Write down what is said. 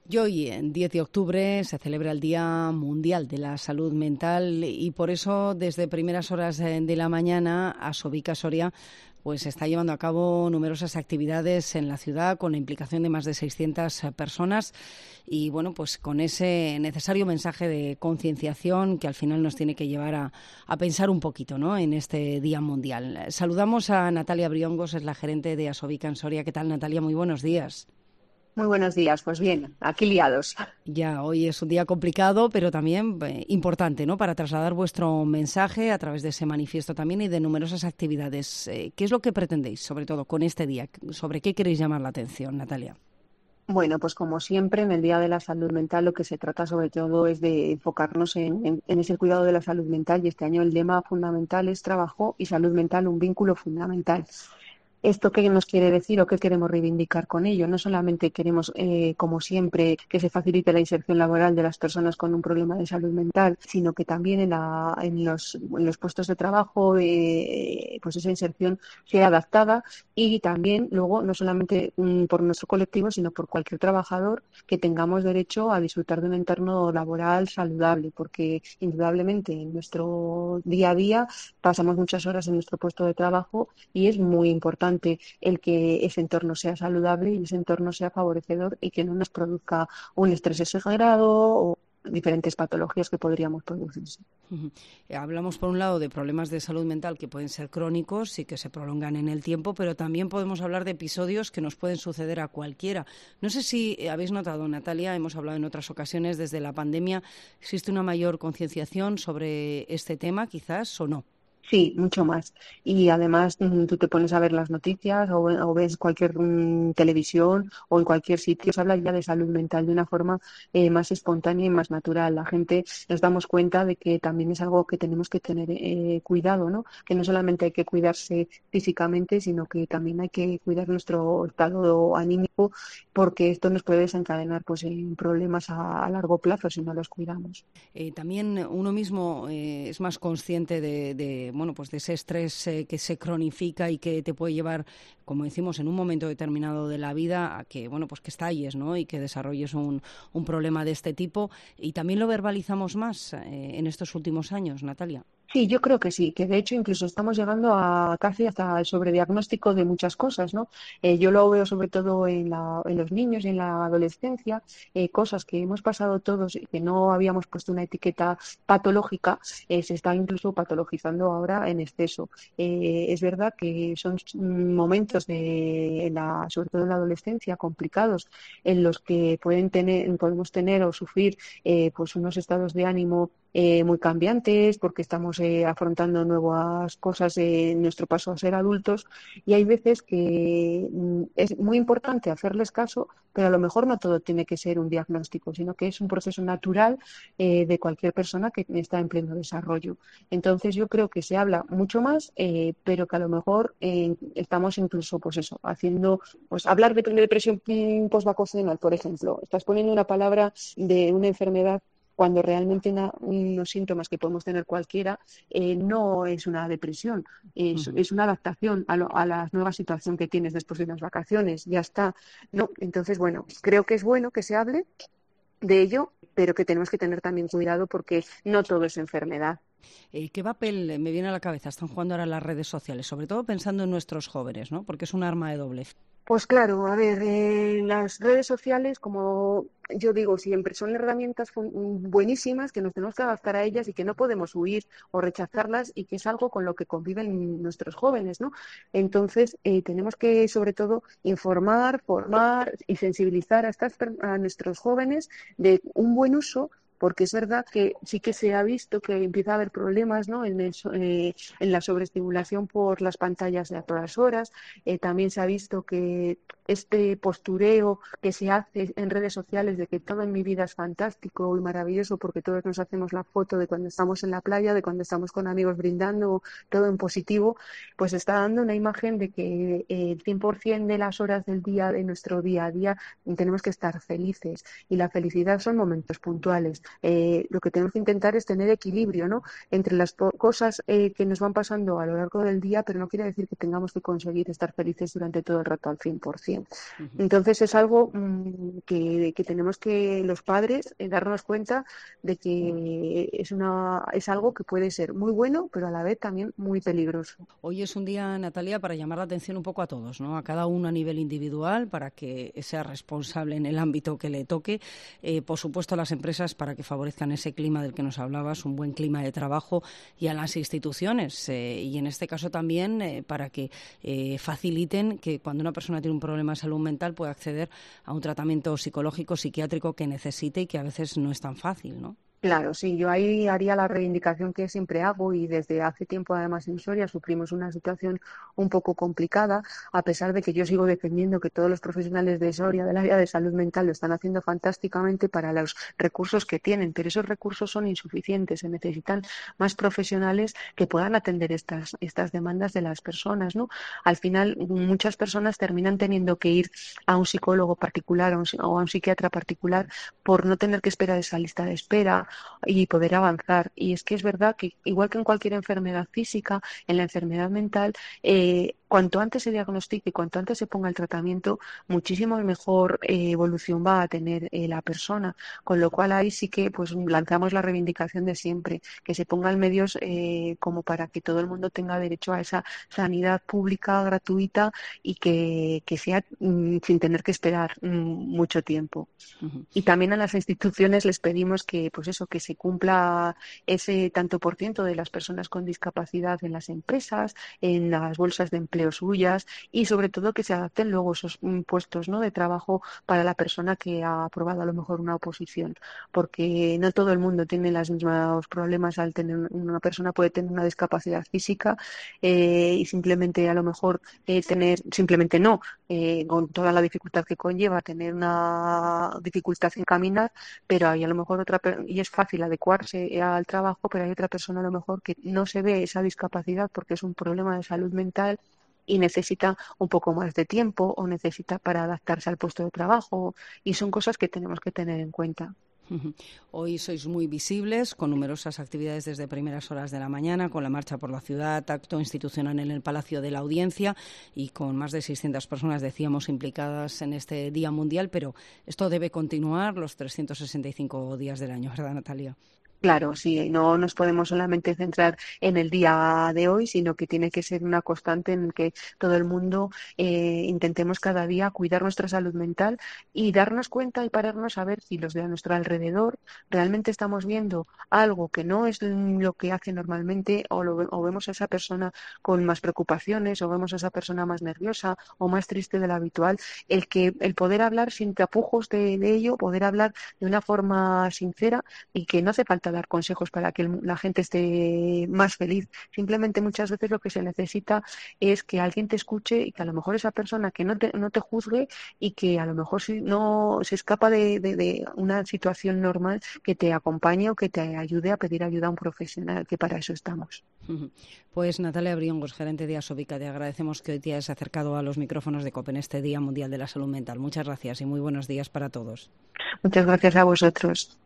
Y hoy, en 10 de octubre, se celebra el Día Mundial de la Salud Mental y por eso, desde primeras horas de la mañana, Asobica Soria pues está llevando a cabo numerosas actividades en la ciudad con la implicación de más de 600 personas y, bueno, pues con ese necesario mensaje de concienciación que al final nos tiene que llevar a pensar un poquito, ¿no?, en este Día Mundial. Saludamos a Natalia Briongos, es la gerente de Asobica en Soria. ¿Qué tal, Natalia? Muy buenos días. Muy buenos días, pues bien, aquí liados. Ya, hoy es un día complicado, pero también importante, ¿no?, para trasladar vuestro mensaje a través de ese manifiesto también y de numerosas actividades. ¿Qué es lo que pretendéis, sobre todo, con este día? ¿Sobre qué queréis llamar la atención, Natalia? Bueno, pues como siempre, en el Día de la Salud Mental lo que se trata sobre todo es de enfocarnos en ese cuidado de la salud mental y este año el lema fundamental es trabajo y salud mental, un vínculo fundamental. ¿Esto qué nos quiere decir o qué queremos reivindicar con ello? No solamente queremos, como siempre, que se facilite la inserción laboral de las personas con un problema de salud mental, sino que también en los puestos de trabajo pues esa inserción sea adaptada y también luego no solamente por nuestro colectivo, sino por cualquier trabajador que tengamos derecho a disfrutar de un entorno laboral saludable, porque indudablemente en nuestro día a día pasamos muchas horas en nuestro puesto de trabajo y es muy importante el que ese entorno sea saludable y ese entorno sea favorecedor y que no nos produzca un estrés exagerado o diferentes patologías que podríamos producirse. Uh-huh. Hablamos, por un lado, de problemas de salud mental que pueden ser crónicos y que se prolongan en el tiempo, pero también podemos hablar de episodios que nos pueden suceder a cualquiera. No sé si habéis notado, Natalia, hemos hablado en otras ocasiones, desde la pandemia, ¿existe una mayor concienciación sobre este tema, quizás, o no? Sí, mucho más. Y además tú te pones a ver las noticias o ves cualquier televisión o en cualquier sitio, se habla ya de salud mental de una forma más espontánea y más natural. La gente nos damos cuenta de que también es algo que tenemos que tener cuidado, ¿no? Que no solamente hay que cuidarse físicamente, sino que también hay que cuidar nuestro estado anímico, porque esto nos puede desencadenar pues en problemas a largo plazo si no los cuidamos. También uno mismo es más consciente bueno, pues de ese estrés que se cronifica y que te puede llevar, como decimos, en un momento determinado de la vida a que, bueno, pues que estalles, ¿no?, y que desarrolles un problema de este tipo. Y también lo verbalizamos más en estos últimos años, Natalia. Sí, yo creo que sí, que de hecho incluso estamos llegando a casi hasta el sobrediagnóstico de muchas cosas, ¿no? Yo lo veo sobre todo en los niños y en la adolescencia, cosas que hemos pasado todos y que no habíamos puesto una etiqueta patológica, se está incluso patologizando ahora en exceso. Es verdad que son momentos sobre todo en la adolescencia, complicados, en los que podemos tener o sufrir pues unos estados de ánimo muy cambiantes, porque estamos afrontando nuevas cosas en nuestro paso a ser adultos y hay veces que es muy importante hacerles caso, pero a lo mejor no todo tiene que ser un diagnóstico, sino que es un proceso natural de cualquier persona que está en pleno desarrollo. Entonces yo creo que se habla mucho más, pero que a lo mejor estamos incluso, pues eso, haciendo, pues hablar de depresión postvacacional, por ejemplo. Estás poniendo una palabra de una enfermedad cuando realmente unos síntomas que podemos tener cualquiera no es una depresión, Uh-huh. es una adaptación a la nueva situación que tienes después de unas vacaciones, ya está. No, entonces, bueno, creo que es bueno que se hable de ello, pero que tenemos que tener también cuidado porque no todo es enfermedad. ¿Qué papel me viene a la cabeza están jugando ahora las redes sociales, sobre todo pensando en nuestros jóvenes, ¿no?, porque es un arma de doble filo? Pues claro, a ver, las redes sociales, como yo digo siempre, son herramientas buenísimas que nos tenemos que adaptar a ellas y que no podemos huir o rechazarlas y que es algo con lo que conviven nuestros jóvenes, ¿no? Entonces, tenemos que, sobre todo, informar, formar y sensibilizar a nuestros jóvenes de un buen uso, porque es verdad que sí que se ha visto que empieza a haber problemas, ¿no?, en la sobreestimulación por las pantallas de a todas horas. También se ha visto que este postureo que se hace en redes sociales de que todo en mi vida es fantástico y maravilloso porque todos nos hacemos la foto de cuando estamos en la playa, de cuando estamos con amigos brindando, todo en positivo, pues está dando una imagen de que el 100% de las horas del día, de nuestro día a día, tenemos que estar felices y la felicidad son momentos puntuales. lo que tenemos que intentar es tener equilibrio, ¿no? Entre las cosas que nos van pasando a lo largo del día, pero no quiere decir que tengamos que conseguir estar felices durante todo el rato al 100%. Ujú. Entonces es algo que tenemos que los padres darnos cuenta de que es algo que puede ser muy bueno, pero a la vez también muy peligroso. Hoy es un día, Natalia, para llamar la atención un poco a todos, ¿no? A cada uno a nivel individual, para que sea responsable en el ámbito que le toque. Por supuesto, a las empresas para que favorezcan ese clima del que nos hablabas, un buen clima de trabajo, y a las instituciones. Y en este caso también para que faciliten que cuando una persona tiene un problema de salud mental pueda acceder a un tratamiento psicológico, psiquiátrico que necesite y que a veces no es tan fácil, ¿no? Claro, sí, yo ahí haría la reivindicación que siempre hago y desde hace tiempo además en Soria sufrimos una situación un poco complicada, a pesar de que yo sigo defendiendo que todos los profesionales de Soria del área de salud mental lo están haciendo fantásticamente para los recursos que tienen, pero esos recursos son insuficientes, se necesitan más profesionales que puedan atender estas demandas de las personas, ¿no? Al final, muchas personas terminan teniendo que ir a un psicólogo particular o a un psiquiatra particular por no tener que esperar esa lista de espera y poder avanzar. Y es que es verdad que, igual que en cualquier enfermedad física, en la enfermedad mental, cuanto antes se diagnostique, cuanto antes se ponga el tratamiento, muchísimo mejor evolución va a tener la persona. Con lo cual ahí sí que pues lanzamos la reivindicación de siempre, que se pongan medios como para que todo el mundo tenga derecho a esa sanidad pública, gratuita y que sea sin tener que esperar mucho tiempo. Uh-huh. Y también a las instituciones les pedimos que, pues eso, que se cumpla ese tanto por ciento de las personas con discapacidad en las empresas, en las bolsas de empleo suyas y sobre todo que se adapten luego esos puestos, ¿no?, de trabajo para la persona que ha aprobado a lo mejor una oposición, porque no todo el mundo tiene los mismos problemas al tener una persona puede tener una discapacidad física y simplemente a lo mejor simplemente no, con toda la dificultad que conlleva tener una dificultad en caminar, pero hay a lo mejor y es fácil adecuarse al trabajo, pero hay otra persona a lo mejor que no se ve esa discapacidad porque es un problema de salud mental y necesita un poco más de tiempo o necesita para adaptarse al puesto de trabajo y son cosas que tenemos que tener en cuenta. Hoy sois muy visibles, con numerosas actividades desde primeras horas de la mañana, con la marcha por la ciudad, acto institucional en el Palacio de la Audiencia y con más de 600 personas, decíamos, implicadas en este Día Mundial, pero esto debe continuar los 365 días del año, ¿verdad, Natalia? Claro, sí, no nos podemos solamente centrar en el día de hoy, sino que tiene que ser una constante en el que todo el mundo intentemos cada día cuidar nuestra salud mental y darnos cuenta y pararnos a ver si los de a nuestro alrededor realmente estamos viendo algo que no es lo que hace normalmente o vemos a esa persona con más preocupaciones o vemos a esa persona más nerviosa o más triste de lo habitual. El poder hablar sin tapujos de ello, poder hablar de una forma sincera y que no hace falta dar consejos para que la gente esté más feliz. Simplemente muchas veces lo que se necesita es que alguien te escuche y que a lo mejor esa persona que no te juzgue y que a lo mejor si no se escapa de una situación normal, que te acompañe o que te ayude a pedir ayuda a un profesional, que para eso estamos. Pues Natalia Briongos, gerente de Asobica, te agradecemos que hoy te hayas acercado a los micrófonos de COPE en este Día Mundial de la Salud Mental. Muchas gracias y muy buenos días para todos. Muchas gracias a vosotros.